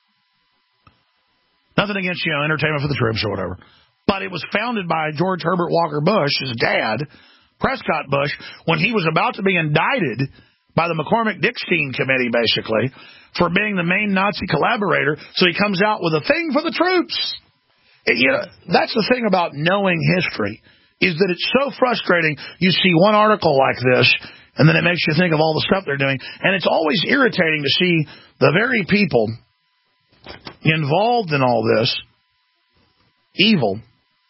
Nothing against, you know, entertainment for the troops or whatever. But it was founded by George Herbert Walker Bush, his dad, Prescott Bush, when he was about to be indicted by the McCormick-Dickstein Committee, basically, for being the main Nazi collaborator. So he comes out with a thing for the troops. It, you know, that's the thing about knowing history, is that it's so frustrating. You see one article like this, and then it makes you think of all the stuff they're doing. And it's always irritating to see the very people involved in all this evil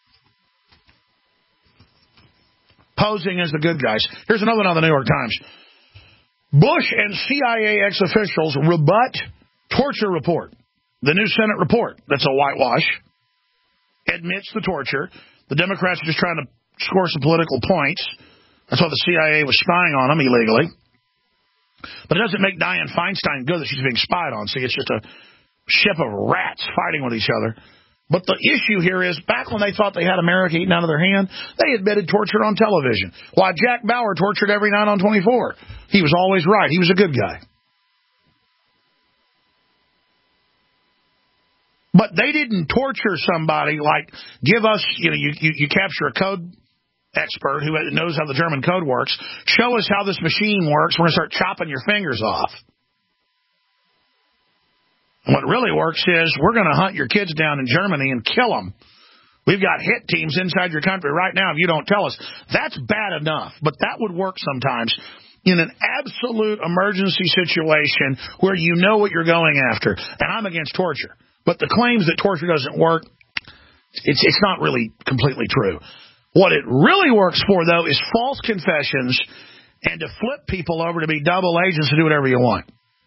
posing as the good guys. Here's another one on the New York Times. Bush and C I A ex-officials rebut torture report. The new Senate report, that's a whitewash, admits the torture. The Democrats are just trying to score some political points. That's why the C I A was spying on them illegally. But it doesn't make Dianne Feinstein good that she's being spied on. See, it's just a ship of rats fighting with each other. But the issue here is, back when they thought they had America eaten out of their hand, they admitted torture on television. Why, Jack Bauer tortured every night on twenty-four. He was always right. He was a good guy. But they didn't torture somebody like, give us, you know, you, you, you capture a code expert who knows how the German code works. Show us how this machine works. We're going to start chopping your fingers off. And what really works is we're going to hunt your kids down in Germany and kill them. We've got hit teams inside your country right now if you don't tell us. That's bad enough, but that would work sometimes in an absolute emergency situation where you know what you're going after. And I'm against torture. But the claims that torture doesn't work, it's, it's not really completely true. What it really works for, though, is false confessions and to flip people over to be double agents to do whatever you want.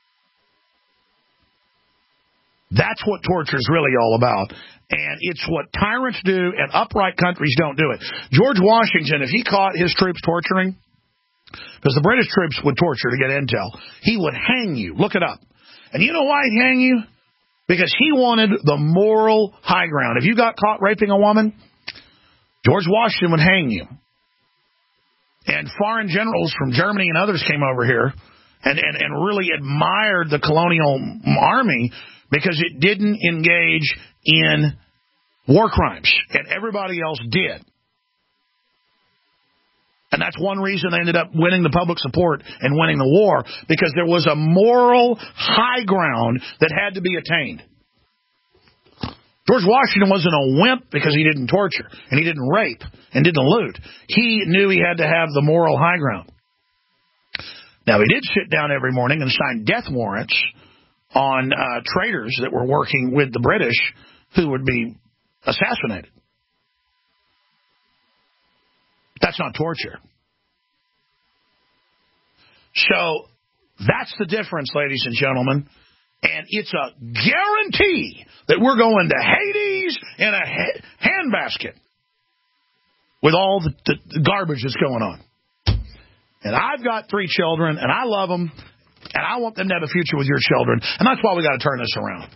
That's what torture is really all about. And it's what tyrants do, and upright countries don't do it. George Washington, if he caught his troops torturing, because the British troops would torture to get intel, he would hang you. Look it up. And you know why he'd hang you? Because he wanted the moral high ground. If you got caught raping a woman, George Washington would hang you. And foreign generals from Germany and others came over here and, and, and really admired the colonial army because it didn't engage in war crimes, and everybody else did. And that's one reason they ended up winning the public support and winning the war, because there was a moral high ground that had to be attained. George Washington wasn't a wimp because he didn't torture, and he didn't rape, and didn't loot. He knew he had to have the moral high ground. Now, he did sit down every morning and sign death warrants on uh, traitors that were working with the British who would be assassinated. That's not torture. So that's the difference, ladies and gentlemen. And it's a guarantee that we're going to Hades in a ha- handbasket with all the, the, the garbage that's going on. And I've got three children, and I love them, and I want them to have a future with your children. And that's why we got to turn this around.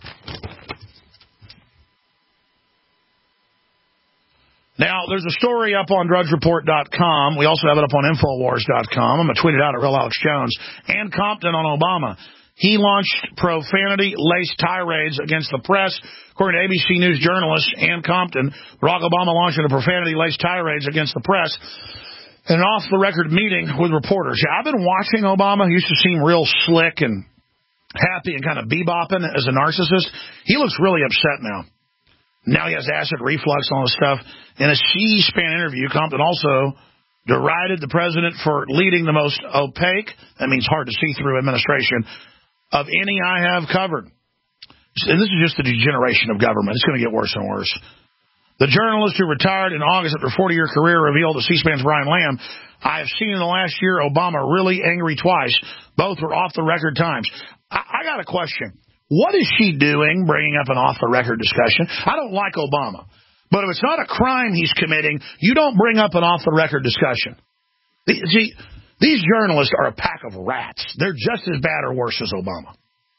Now, there's a story up on drudge report dot com. We also have it up on infowars dot com. I'm going to tweet it out at Real Alex Jones. Ann Compton on Obama. He launched profanity-laced tirades against the press. According to A B C News journalist Ann Compton, Barack Obama launched a profanity-laced tirades against the press in an off-the-record meeting with reporters. Yeah, I've been watching Obama. He used to seem real slick and happy and kind of bebopping as a narcissist. He looks really upset now. Now he has acid reflux and all this stuff. In a C-SPAN interview, Compton also derided the president for leading the most opaque, that means hard to see through, administration of any I have covered. And this is just the degeneration of government. It's going to get worse and worse. The journalist who retired in August after a forty-year career revealed to C-SPAN's Brian Lamb, I have seen in the last year Obama really angry twice. Both were off-the-record times. I, I got a question. What is she doing bringing up an off-the-record discussion? I don't like Obama. But if it's not a crime he's committing, you don't bring up an off-the-record discussion. See, these journalists are a pack of rats. They're just as bad or worse as Obama.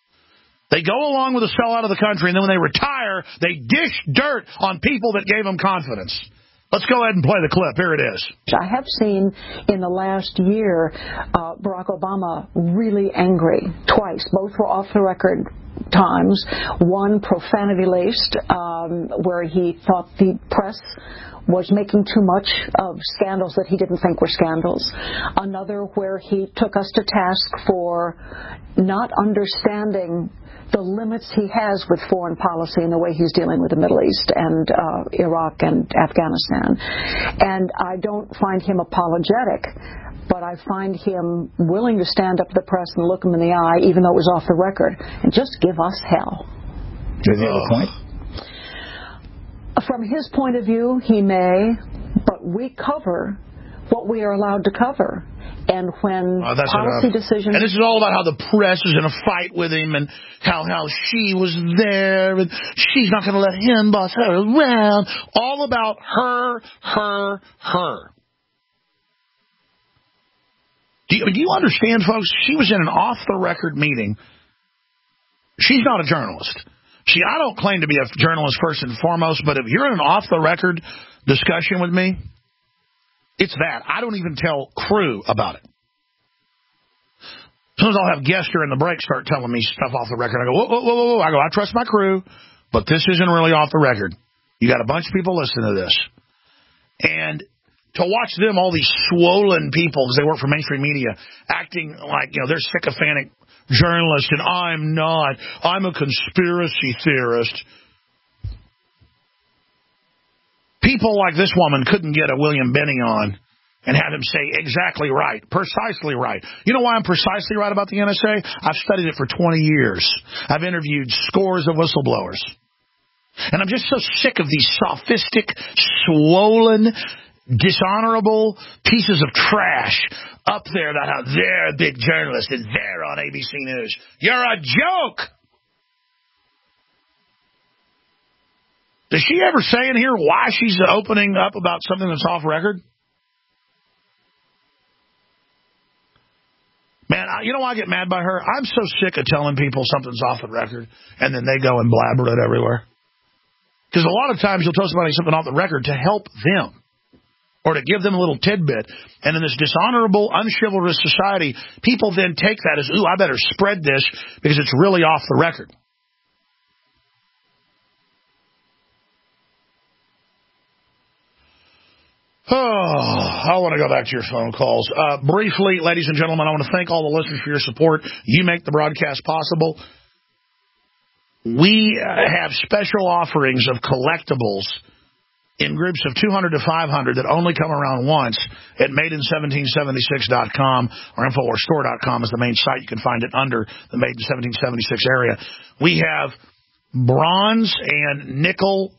They go along with the sellout of the country, and then when they retire, they dish dirt on people that gave them confidence. Let's go ahead and play the clip. Here it is. I have seen in the last year uh, Barack Obama really angry twice. Both were off-the-record times. One profanity-laced, um, where he thought the press was making too much of scandals that he didn't think were scandals. Another where he took us to task for not understanding the limits he has with foreign policy and the way he's dealing with the Middle East and uh, Iraq and Afghanistan. And I don't find him apologetic, but I find him willing to stand up to the press and look him in the eye, even though it was off the record, and just give us hell. Does he have a point? From his point of view, he may, but we cover what we are allowed to cover. And when oh, policy enough. decisions... And this is all about how the press is in a fight with him and how, how she was there and she's not going to let him boss her around. All about her, her, her. Do you, do you understand, folks? She was in an off-the-record meeting. She's not a journalist. See, I don't claim to be a journalist first and foremost, but if you're in an off-the-record discussion with me, it's that. I don't even tell crew about it. Sometimes I'll have guests during the break start telling me stuff off the record. I go, whoa, whoa, whoa, whoa. I go, I trust my crew, but this isn't really off the record. You got a bunch of people listening to this. And to watch them, all these swollen people, because they work for mainstream media, acting like, you know, they're sycophantic journalists, and I'm not. I'm a conspiracy theorist. People like this woman couldn't get a William Benny on and have him say exactly right, precisely right. You know why I'm precisely right about the N S A? I've studied it for twenty years. I've interviewed scores of whistleblowers. And I'm just so sick of these sophistic, swollen, dishonorable pieces of trash up there that how they're a big journalist and they're on A B C News. You're a joke! Does she ever say in here why she's opening up about something that's off record? Man, I, you know why I get mad by her? I'm so sick of telling people something's off the record, and then they go and blabber it everywhere. Because a lot of times you'll tell somebody something off the record to help them or to give them a little tidbit. And in this dishonorable, unchivalrous society, people then take that as, ooh, I better spread this because it's really off the record. Oh, I want to go back to your phone calls. Uh, briefly, ladies and gentlemen, I want to thank all the listeners for your support. You make the broadcast possible. We uh, have special offerings of collectibles in groups of two hundred to five hundred that only come around once at made in seventeen seventy-six dot com or infowars store dot com is the main site. You can find it under the Made in seventeen seventy-six area. We have bronze and nickel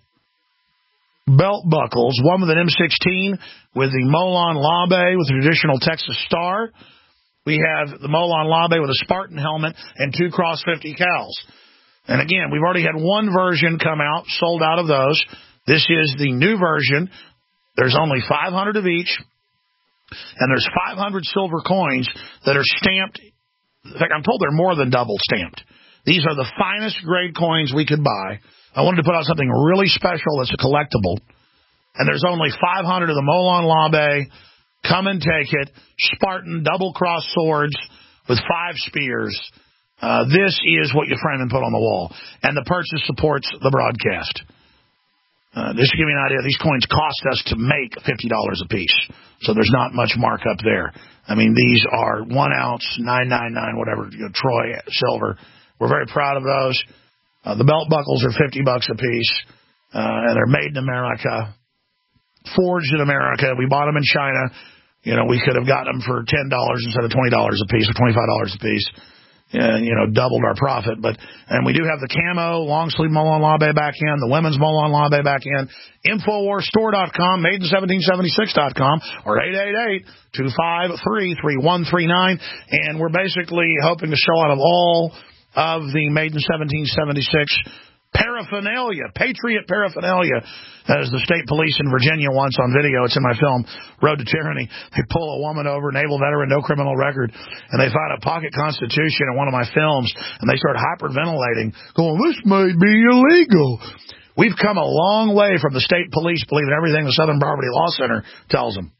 belt buckles, one with an M sixteen with the Molon Labe with the traditional Texas star. We have the Molon Labe with a Spartan helmet and two Cross fifty cals. And again, we've already had one version come out, sold out of those. This is the new version. There's only five hundred of each, and there's five hundred silver coins that are stamped. In fact, I'm told they're more than double stamped. These are the finest grade coins we could buy. I wanted to put out something really special that's a collectible. And there's only five hundred of the Molon Labe. Come and take it. Spartan double-cross swords with five spears. Uh, this is what you frame and put on the wall. And the purchase supports the broadcast. Uh, just to give you an idea, these coins cost us to make fifty dollars a piece. So there's not much markup there. I mean, these are one ounce, nine ninety-nine, whatever, you know, Troy silver. We're very proud of those. Uh, the belt buckles are fifty bucks a piece, uh, and they're made in America, forged in America. We bought them in China. You know, we could have gotten them for ten dollars instead of twenty dollars a piece or twenty-five dollars a piece. And, you know, doubled our profit. But and we do have the camo, long sleeve Molon Labe back in, the women's Molon Labe back in, infowars store dot com, made in seventeen seventy-six dot com, or eight eight eight, two five three, three one three nine. And we're basically hoping to sell out of all of the Made in seventeen seventy-six paraphernalia, Patriot paraphernalia, as the state police in Virginia once on video, it's in my film, Road to Tyranny, they pull a woman over, naval veteran, no criminal record, and they find a pocket constitution in one of my films, and they start hyperventilating, going, this may be illegal. We've come a long way from the state police believing everything the Southern Poverty Law Center tells them,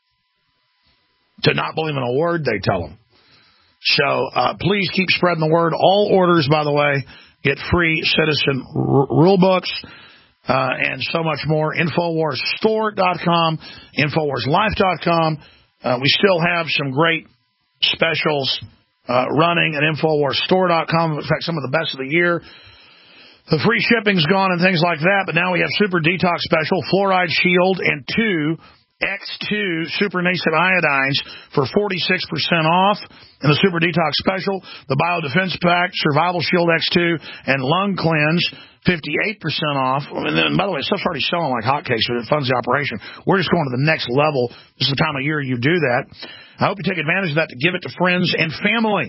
to not believing a word they tell them. So uh, please keep spreading the word. All orders, by the way, get free citizen r- rule books uh, and so much more. infowars store dot com, infowars life dot com. Uh, we still have some great specials uh, running at infowars store dot com. In fact, some of the best of the year. The free shipping's gone and things like that, but now we have Super Detox Special, Fluoride Shield, and two X two Supernascent Iodines for forty-six percent off. In the Super Detox Special, the Biodefense Pack, Survival Shield X two, and Lung Cleanse, fifty-eight percent off. And then, by the way, stuff's already selling like hotcakes, but it funds the operation. We're just going to the next level. This is the time of year you do that. I hope you take advantage of that to give it to friends and family.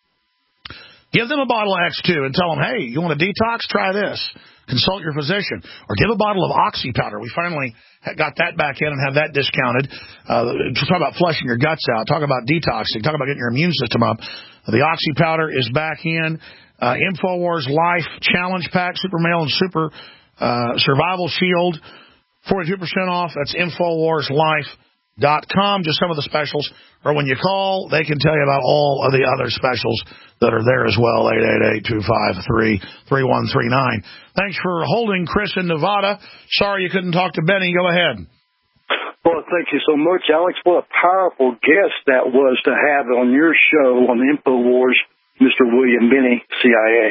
Give them a bottle of X two and tell them, hey, you want a detox? Try this. Consult your physician. Or give a bottle of Oxy powder. We finally got that back in and have that discounted. Uh, talk about flushing your guts out. Talk about detoxing. Talk about getting your immune system up. The Oxy powder is back in. Uh, InfoWars Life Challenge Pack, Super Male and Super uh, Survival Shield, forty-two percent off. That's infowars life dot com. Just some of the specials. Or when you call, they can tell you about all of the other specials that are there as well. eight eight eight, two five three, three one three nine. Thanks for holding, Chris in Nevada. Sorry you couldn't talk to Benny. Go ahead. Well, thank you so much, Alex. What a powerful guest that was to have on your show on InfoWars, Mister William Benny, C I A.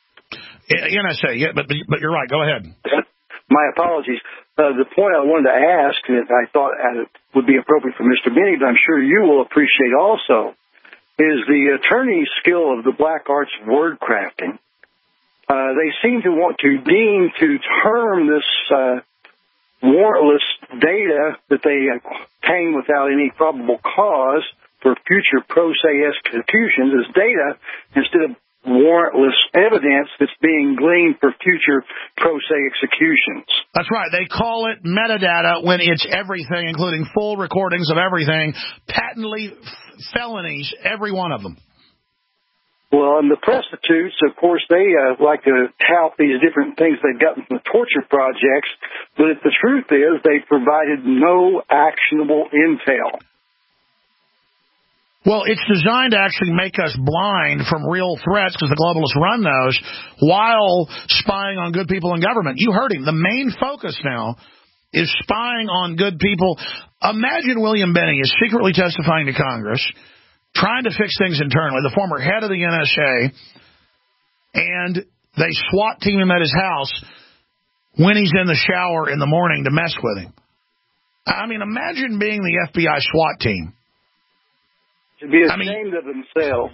N S A, yeah, but, but you're right. Go ahead. My apologies. Uh, the point I wanted to ask, and I thought it would be appropriate for Mister Benny, but I'm sure you will appreciate also, is the attorney's skill of the black arts word crafting. Uh, they seem to want to deem to term this uh, warrantless data that they obtain without any probable cause for future pro se executions as data instead of warrantless evidence that's being gleaned for future pro se executions. That's right. They call it metadata when it's everything, including full recordings of everything, patently f- felonies, every one of them. Well, and the prostitutes, of course, they uh, like to tout these different things they've gotten from the torture projects, but the truth is they provided no actionable intel. Well, it's designed to actually make us blind from real threats because the globalists run those while spying on good people in government. You heard him. The main focus now is spying on good people. Imagine William Binney is secretly testifying to Congress, trying to fix things internally, the former head of the N S A, and they SWAT team him at his house when he's in the shower in the morning to mess with him. I mean, imagine being the F B I SWAT team. To be ashamed I mean, of themselves.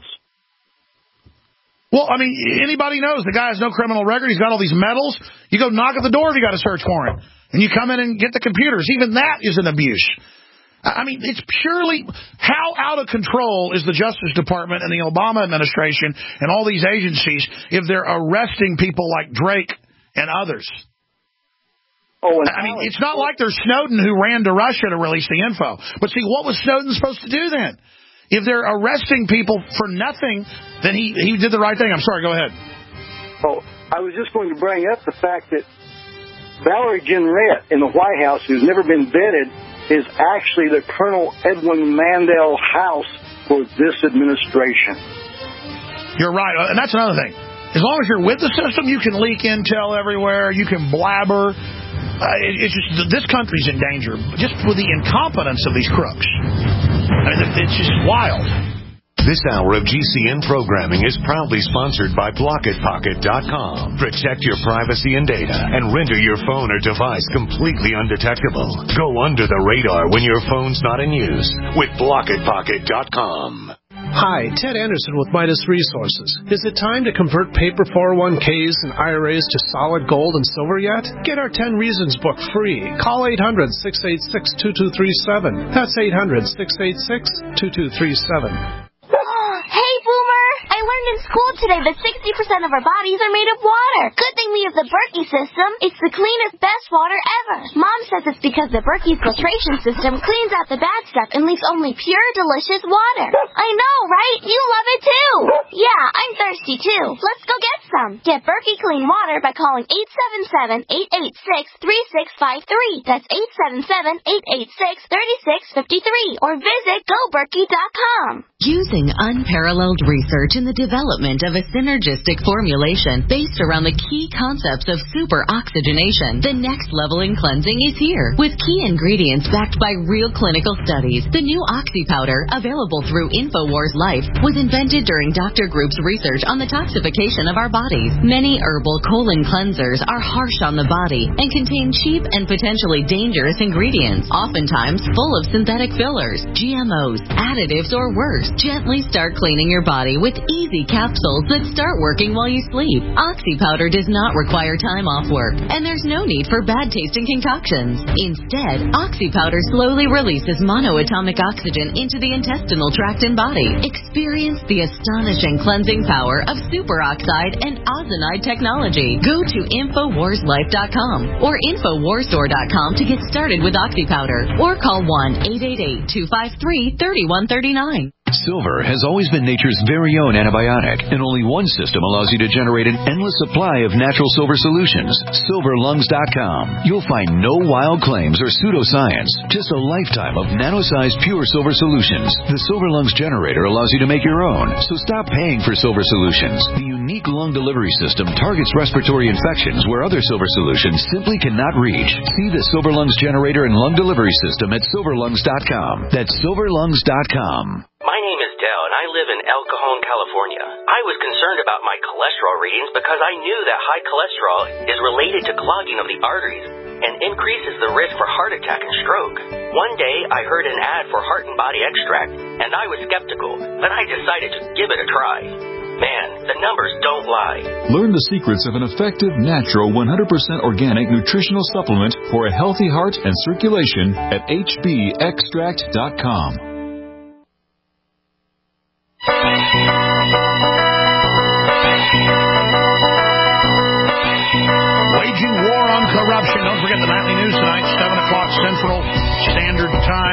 Well, I mean, anybody knows the guy has no criminal record. He's got all these medals. You go knock at the door if you got a search warrant, and you come in and get the computers. Even that is an abuse. I mean, it's purely how out of control is the Justice Department and the Obama administration and all these agencies if they're arresting people like Drake and others. Oh, and I mean, it's not like there's Snowden who ran to Russia to release the info. But see, what was Snowden supposed to do then? If they're arresting people for nothing, then he, he did the right thing. I'm sorry, go ahead. Oh, I was just going to bring up the fact that Valerie Jarrett in the White House, who's never been vetted, is actually the Colonel Edwin Mandel House for this administration. You're right. And that's another thing. As long as you're with the system, you can leak intel everywhere. You can blabber. Uh, it, it's just, this country's in danger just with the incompetence of these crooks. I mean, it's just wild. This hour of G C N programming is proudly sponsored by Blocket Pocket dot com. Protect your privacy and data and render your phone or device completely undetectable. Go under the radar when your phone's not in use with Blocket Pocket dot com. Hi, Ted Anderson with Midas Resources. Is it time to convert paper four oh one k's and I R As to solid gold and silver yet? Get our ten Reasons book free. Call eight hundred, six eight six, two two three seven. That's eight hundred, six eight six, two two three seven. Hey, Boomer! I learned in school today that sixty percent of our bodies are made of water. Good thing we have the Berkey system. It's the cleanest, best water ever. Mom says it's because the Berkey filtration system cleans out the bad stuff and leaves only pure, delicious water. I know, right? You love it too. Yeah, I'm thirsty too. Let's go get some. Get Berkey clean water by calling eight seven seven, eight eight six, three six five three. That's eight seven seven, eight eight six, three six five three. Or visit go berkey dot com. Using unparalleled research in the development of a synergistic formulation based around the key concepts of super oxygenation, the next level in cleansing is here. With key ingredients backed by real clinical studies, the new Oxy powder, available through InfoWars Life, was invented during Doctor Group's research on the toxification of our bodies. Many herbal colon cleansers are harsh on the body and contain cheap and potentially dangerous ingredients, oftentimes full of synthetic fillers, G M Os, additives, or worse. Gently start cleaning your body with easy capsules that start working while you sleep. Oxy powder does not require time off work, and there's no need for bad-tasting concoctions. Instead, Oxy powder slowly releases monoatomic oxygen into the intestinal tract and body. Experience the astonishing cleansing power of superoxide and ozonide technology. Go to infowars life dot com or infowarstore dot com to get started with Oxy powder, or call one eight eight eight, two five three, three one three nine. Silver has always been nature's very own antibiotic, and only one system allows you to generate an endless supply of natural silver solutions. silver lungs dot com. You'll find no wild claims or pseudoscience, just a lifetime of nano-sized pure silver solutions. The Silver Lungs generator allows you to make your own, so stop paying for silver solutions. The unique lung delivery system targets respiratory infections where other silver solutions simply cannot reach. See the Silver Lungs generator and lung delivery system at silver lungs dot com. That's silver lungs dot com. My name is Dell, and I live in El Cajon, California. I was concerned about my cholesterol readings because I knew that high cholesterol is related to clogging of the arteries and increases the risk for heart attack and stroke. One day, I heard an ad for Heart and Body Extract, and I was skeptical, but I decided to give it a try. Man, the numbers don't lie. Learn the secrets of an effective, natural, one hundred percent organic nutritional supplement for a healthy heart and circulation at H B extract dot com.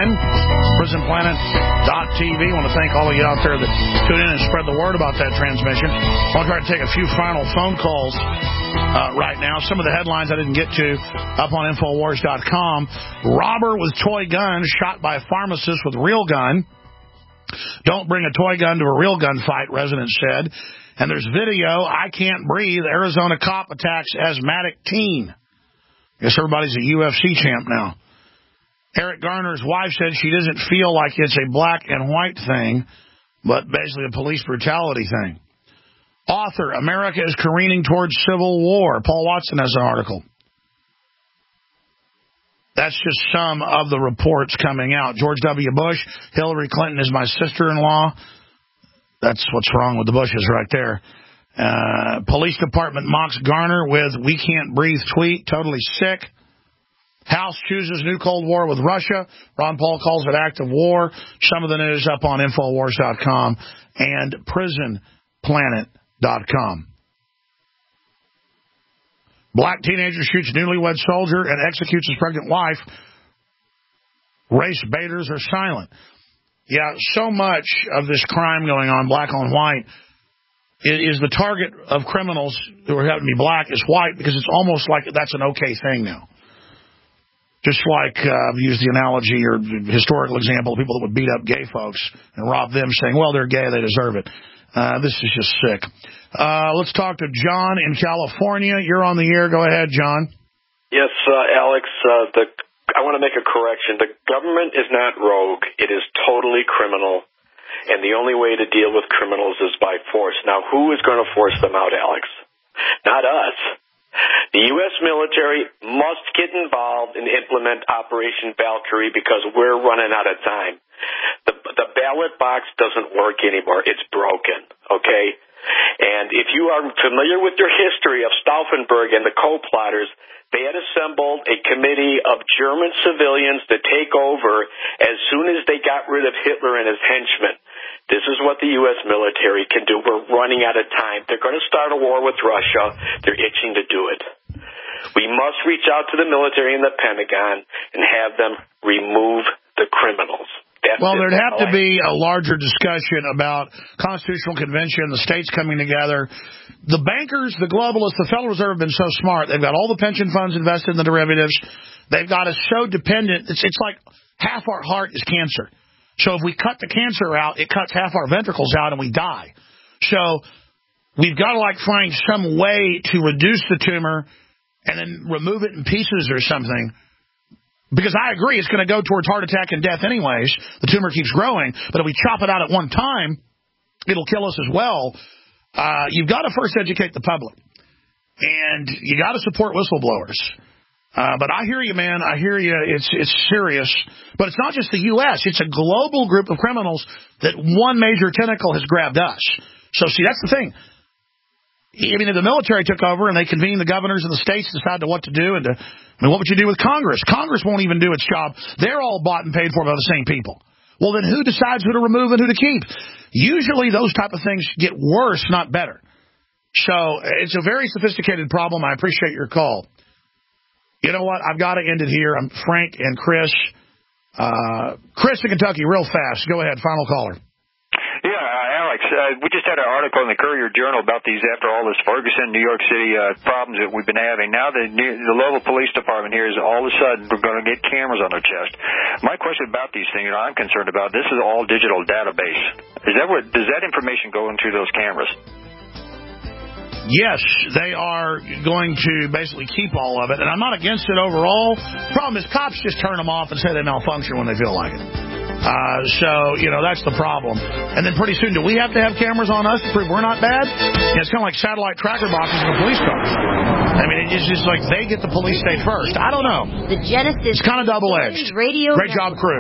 online, prison planet dot t v. I want to thank all of you out there that tune in and spread the word about that transmission. I'll try to take a few final phone calls uh, right now. Some of the headlines I didn't get to up on Infowars dot com. Robber with toy gun shot by a pharmacist with real gun. Don't bring a toy gun to a real gun fight, residents said. And there's video, I can't breathe, Arizona cop attacks asthmatic teen. Guess everybody's a U F C champ now. Eric Garner's wife said she doesn't feel like it's a black and white thing, but basically a police brutality thing. Author, America is careening towards civil war. Paul Watson has an article. That's just some of the reports coming out. George W. Bush, Hillary Clinton is my sister-in-law. That's what's wrong with the Bushes right there. Uh, police department mocks Garner with "we can't breathe" tweet. Totally sick. House chooses new Cold War with Russia. Ron Paul calls it act of war. Some of the news up on Infowars dot com and Prison Planet dot com. Black teenager shoots newlywed soldier and executes his pregnant wife. Race baiters are silent. Yeah, so much of this crime going on, black on white, is the target of criminals who are having to be black is white because it's almost like that's an okay thing now. Just like uh, I've used the analogy or historical example of people that would beat up gay folks and rob them saying, well, they're gay, they deserve it. Uh, this is just sick. Uh, let's talk to John in California. You're on the air. Go ahead, John. Yes, uh, Alex, uh, the I want to make a correction. The government is not rogue. It is totally criminal, and the only way to deal with criminals is by force. Now, who is going to force them out, Alex? Not us. The U S military must get involved and implement Operation Valkyrie because we're running out of time. The, the ballot box doesn't work anymore. It's broken, okay? And if you are familiar with your history of Stauffenberg and the co-plotters, they had assembled a committee of German civilians to take over as soon as they got rid of Hitler and his henchmen. This is what the U S military can do. We're running out of time. They're going to start a war with Russia. They're itching to do it. We must reach out to the military and the Pentagon and have them remove the criminals. That's well, there'd it. have to be a larger discussion about Constitutional Convention, the states coming together. The bankers, the globalists, the Federal Reserve have been so smart. They've got all the pension funds invested in the derivatives. They've got us so dependent. It's, it's like half our heart is cancer. So if we cut the cancer out, it cuts half our ventricles out and we die. So we've got to like find some way to reduce the tumor and then remove it in pieces or something. Because I agree, it's going to go towards heart attack and death anyways. The tumor keeps growing. But if we chop it out at one time, it'll kill us as well. Uh, you've got to first educate the public. And you got to support whistleblowers. Uh, but I hear you, man. I hear you. It's it's serious. But it's not just the U S It's a global group of criminals that one major tentacle has grabbed us. So, see, that's the thing. I mean, if the military took over and they convened the governors of the states to decide what to do, and to, I mean, what would you do with Congress? Congress won't even do its job. They're all bought and paid for by the same people. Well, then who decides who to remove and who to keep? Usually those type of things get worse, not better. So it's a very sophisticated problem. I appreciate your call. You know what? I've got to end it here. I'm Frank and Chris. Uh, Chris in Kentucky, real fast. Go ahead. Final caller. Yeah, uh, Alex, uh, we just had an article in the Courier Journal about these after all this Ferguson, New York City uh, problems that we've been having. Now the, the local police department here is all of a sudden we're going to get cameras on their chest. My question about these things, you know, I'm concerned about, this is all digital database. Is that what, does that information go into those cameras? Yes, they are going to basically keep all of it, and I'm not against it overall. The problem is cops just turn them off and say they malfunction when they feel like it. Uh, so, you know, that's the problem. And then pretty soon, do we have to have cameras on us to prove we're not bad? You know, it's kind of like satellite tracker boxes in a police car. I mean, it's just like they get the police state first. I don't know. The Genesis. It's kind of double-edged. Radio Great job, crew.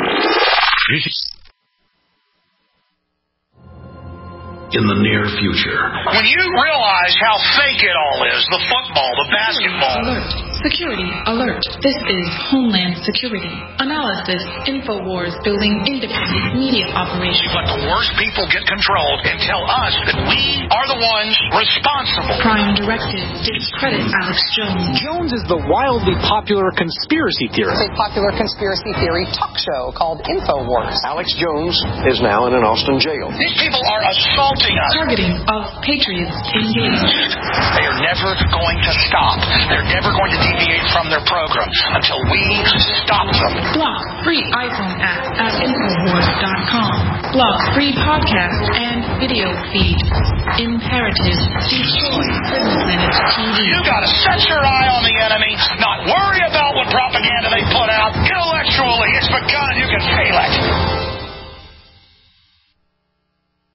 In the near future. When you realize how fake it all is, the football, the basketball, Security alert. This is Homeland Security. Analysis. InfoWars building independent media operation. Let the worst people get controlled and tell us that we are the ones responsible. Prime Directive. Discredit Alex Jones. Jones is the wildly popular conspiracy theorist. It's a popular conspiracy theory talk show called InfoWars. Alex Jones is now in an Austin jail. These people are assaulting us. Targeting of patriots engaged. They are never going to stop. They're never going to deviate from their program until we stop them. Block free iPhone app at Infowars dot com. Block free podcast and video feed. Imperative. Destroy Prison Planet T V. You gotta set your eye on the enemy, not worry about what propaganda they put out. Intellectually, it's begun and you can feel it.